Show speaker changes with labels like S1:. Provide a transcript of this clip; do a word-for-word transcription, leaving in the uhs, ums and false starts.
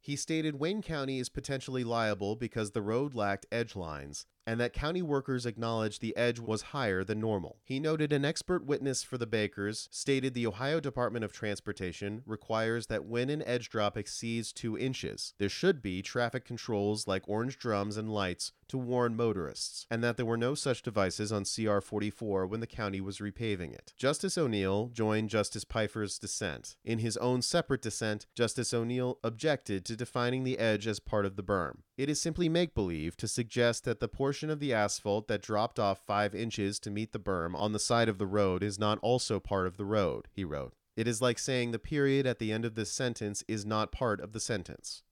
S1: He stated Wayne County is potentially liable because the road lacked edge lines, and that county workers acknowledged the edge was higher than normal. He noted an expert witness for the Bakers stated the Ohio Department of Transportation requires that when an edge drop exceeds two inches, there should be traffic controls like orange drums and lights to warn motorists, and that there were no such devices on C R forty-four when the county was repaving it. Justice O'Neill joined Justice Pfeiffer's dissent. In his own separate dissent, Justice O'Neill objected to defining the edge as part of the berm. It is simply make-believe to suggest that the portion of the asphalt that dropped off five inches to meet the berm on the side of the road is not also part of the road, he wrote. It is like saying the period at the end of this sentence is not part of the sentence.